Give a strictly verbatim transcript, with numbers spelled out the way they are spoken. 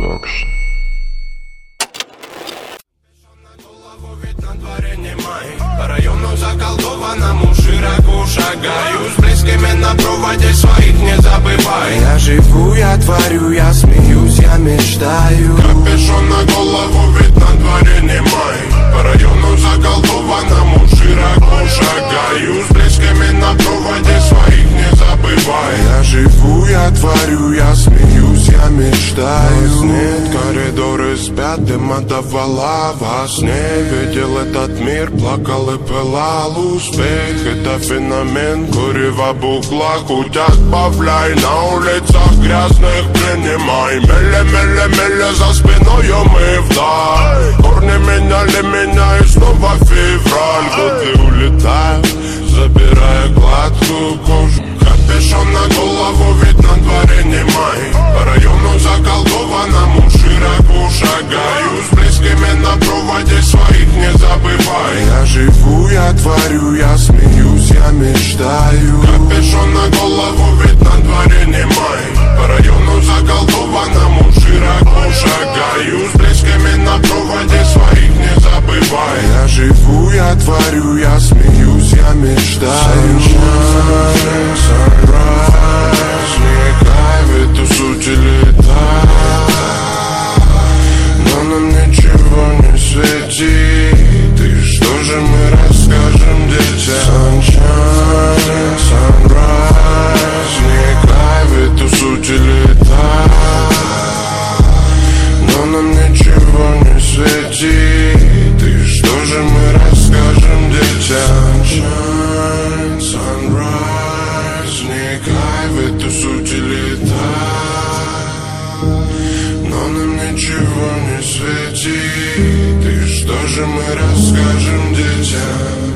Production. По району заколдованному широко шагаю, с близкими на проводе своих не забывай. Я живу, я творю, я смеюсь, я мечтаю. Капюшон на голову, ведь на дворе не май. По району заколдованному широко шагаю, с близкими на проводе своих не забывай. Я живу, я творю, я смеюсь, я мечтаю. Вас нет, коридоры спят, дым отдавала во сне. Видел этот мир, плакал и пылал успех. Это феномен, курева букла. Хоть отбавляй, на улицах грязных принимай. Меле, меле, меле, за спиною мы вдаль. Корни меняли меня и снова февраль. Годы улетают, забирая гладкую кожу. Капюшон на голову, ведь на дворе не май. По району заколдованному широко шагаю, с близкими на проводе своих не забывай. Я живу, я творю, я смеюсь, я мечтаю. Капюшон на голову, ведь на дворе не май. По району заколдованному широко шагаю, с близкими на проводе своих не забывай. Я живу, я творю, я смеюсь, я мечтаю. Sunshine, sunrise, не кайф, эту суть летает. Но нам ничего не светит. И что же мы расскажем детям? Sunshine, sunrise, не кайф, эту суть летает. Но нам ничего не светит. И что же мы расскажем детям? Sunshine, sunrise, не кайф, эту суть летает. Но нам ничего не светит. И что же мы расскажем детям?